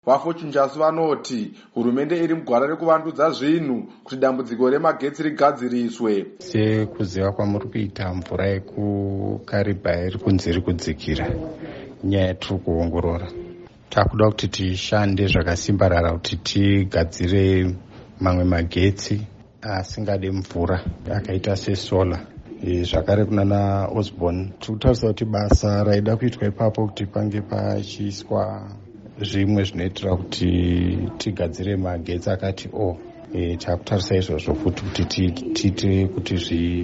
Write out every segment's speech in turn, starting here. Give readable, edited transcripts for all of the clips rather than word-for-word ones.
Vafochinjasu vanoti hurumende iri mugwara rekuvandudza zvinhu kuti dambudziko remagetsi rigadziriswe. Sekuziva kwamuri kuita, mvura yekukariba iri kunzi iri kudzikira. Nyaya yatiri kuongorora, takuda kuti tishande zvakasimbarara kuti tigadzire mamwe magetsi asingade mvura akaita sesola. Zvakare kunana Osborne tiri kutarisira kuti basa raida kuitwa ipapo kuti pange pachiiswa zvimwe zvinoitira kuti tigadzire magetsi akati takutarisa izvozvo futi kuti tiite kuti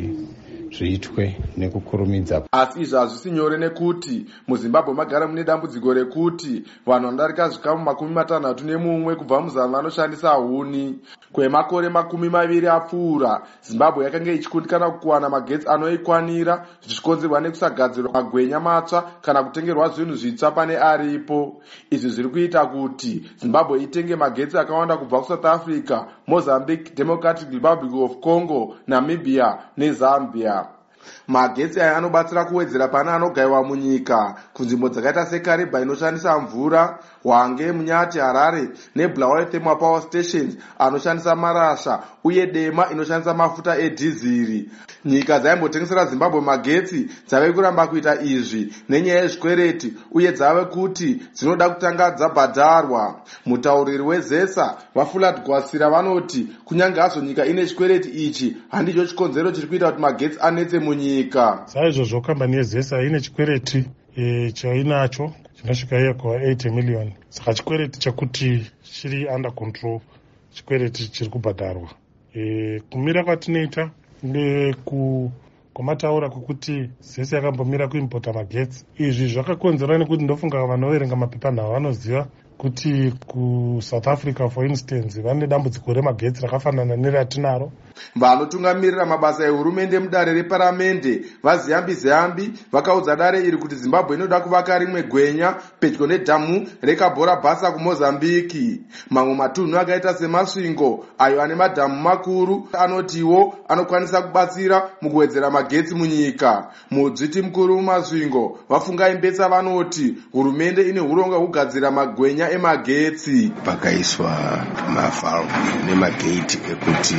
zviitwe nekukurumidza. Asi izvi hazvisi nyore nekuti muZimbabwe magara mune dambudziko rekuti vanhu vanodarika zvikamu 61 kubva muzana vanoshandisa huni. Kwemakore 20 apfuura, Zimbabwe yakanga ichikundikana kuwana magetsi anoikwanira, zvichikonzerwa nekusagadzirwa magwenya matsva kana kutengerwa zvinhu zvitsva pane aripo. Izvi zviri kuita kuti Zimbabwe itenge magetsi akawanda kubva kuSouth Africa, Mozambique, Democratic Republic of Congo, Namibia neZambia. Magetsi aya anobatsira kuwedzera pane anogayiwa munyika kunzvimbo dzakaita seKariba inoshandisa mvura, Hwange, Munyati, Harare neBulawayo Thermal Power Stations anoshandisa marasha uye Dema inoshandisa mafuta edhiziri. Nyika dzaimbotengesera Zimbabwe magetsi dzave kuramba kuita izvi nenyaya yezvikwereti uye dzave kuti dzinoda kutanga dzabhadharwa. Mutauriri weZESA vaFulat Gwasira vanoti kunyange hazvo nyika ine chikwereti ichi handicho chikonzero chiri kuita kuti magetsi anetse munyika. Saizvozvo kambani yeZESA ine chikwereti chainacho chinosvika iye kwa 80 million. Saka chikwereti chakuti chiri under control, chikwereti chiri kubhadharwa. Kumira kwatinoita kwamataura kwekuti ZESA yakambomira kuimpota magetsi. Izvi zvakakonzerwa nekuti ndofunga vanoverenga mapepanhau vanoziva kuti kuSouth Africa for instance vane dambudziko remagetsi rakafanana neratinaro. Vanotungamirira mabasa ehurumende mudare reparamende vaZiyambi vakaudza dare iri kuti Zimbabwe inoda kuvaka rimwe gwenya pedyo nedhamu reKabhora Basa kuMozambiki. Mamwe matunhu akaita semasvingo ayo ane madhamu makuru anotiwo anokwanisa kubatsira mukuwedzera magetsi munyika. Mudzviti mukuru mumasvingo vafungai Mbetsa vanoti hurumende ine huronga kugadzira magwenya emagetsi. Pakaiswa mavalvu nemagate ekuti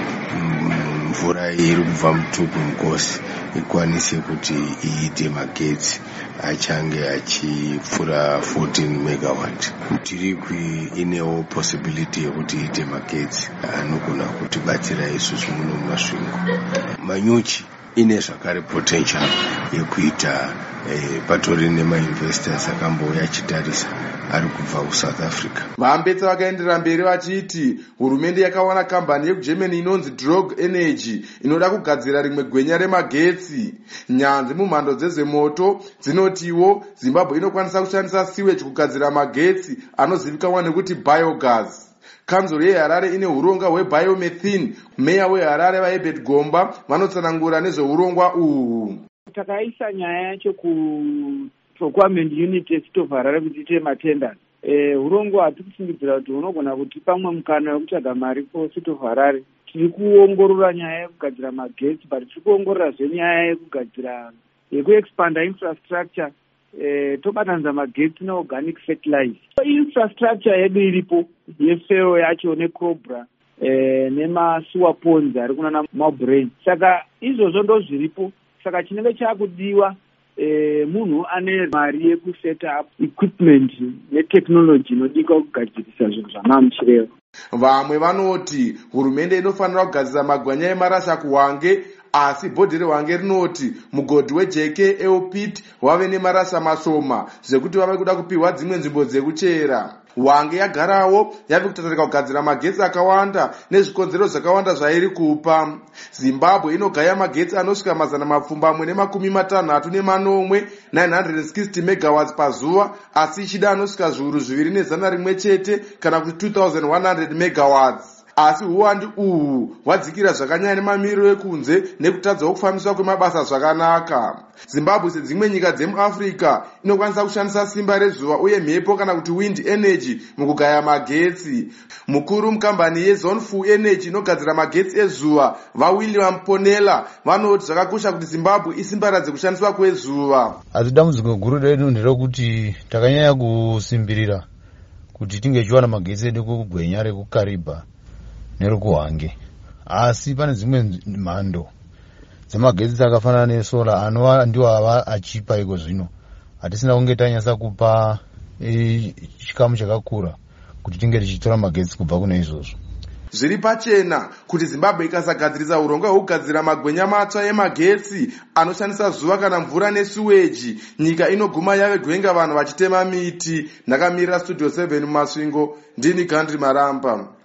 mvura iri kubva mutubu mugosi ikwanise kuti iite magetsi achange achipfuura 14 megawatt. Tiri inewo possibility yekuti iite magetsi anogona kutibatsira isusu muno mumasvingo. Manyuchi ine zvakare potential yekuita patori nemainvestors akambouya achitarisa ari kubva kuSouth Africa. Vambetsa vakaenderera mberi vachiti hurumende yakawana kambani yekuGermany inonzi Drog Energy inoda kugadzira rimwe gwenya remagetsi. Nyanzvi mumhando dzezvemoto dzinotiwo Zimbabwe inokwanisa kushandisa sewage kugadzira magetsi anozivikanwa nekuti biogas. Kanzuro yeHarare ine huronga hwebiomethane. Meya weHarare vaHerbert Gomba vanotsanangura nezveurongwa uhu. Takaisa nyaya yacho kuprocurement unit yeCity of Harare kuti ite matenders. Urongwa hatiri kufungidzira kuti hunogona kuti pamwe mukana wekutsvaga mari kuCity of Harare. Tiri kuongorora nyaya yekugadzira magetsi, but tiri kuongorora zvenyaya yekugadzira yekuexpanda infrastructure tobatanidza magetsi neorganic fertilizer. Infrastructure yedu iripo yefeo yacho neCobra nemasuwa ponds ari kunana Mabrain. Saka izvozvo ndo zviripo. Saka chinenge chakudiwa munhu ane mari yekuseta up equipment netechnology inodika kugadzirisa zvinhu zvamamuchirevo. Vamwe vanoti hurumende inofanira kugadzira magwanya emarasha kuHwange, asi bhodhi reHwange rinoti mugodhi weJK Eopit wave nemarasha mashoma zvekuti vave kuda kupihwa dzimwe nzvimbo dzekuchera. Hwange yagarawo yave kutatarika kugadzira magetsi akawanda nezvikonzero zvakawanda zvairi kupa. Zimbabwe inogaya magetsi anosvika 250 960 megawatts pazuva, asi ichida anosvika zviuru 201 chete kana kuti 2100 megawatts. Asi uwandi uhu hwadzikira zvakanyanya nemamiriro ekunze nekutadza kufambiswa kwemabasa zvakanaka. Zimbabwe sedzimwe nyika dzemuAfrica inokwanisa kushandisa simba rezuva uye mhepo kana kuti wind energy mukugaya magetsi. Mukuru mukambani yeZonfu Energy inogadzira magetsi ezuva vaWilliam Ponela vanoti zvakakosha kuti Zimbabwe isimbaradze kushandiswa kwezuva. Asi dambudziko guru redu nderekuti takanyanya kusimbirira kuti tinge tichiwana magetsi edu kugwenya rekukariba nerekuhwange. Asi pane dzimwe mhando dzemagetsi akafanana nesola anova ndiwo ava achipa iko zvino. Hatisina kunge tanyasa kupa chikamu chakakura kuti tinge tichitora magetsi kubva kune izvozvo. Zviri pachena kuti Zimbabwe ikasagadzirisa urongwa hwekugadzira magwenya matsva emagetsi anoshandisa zuva kana mvura nesuweji, nyika inoguma yave gwenga vanhu vachitema miti. Ndakamirira Studio 7 mumasvingo, ndini Gandhi Maramba.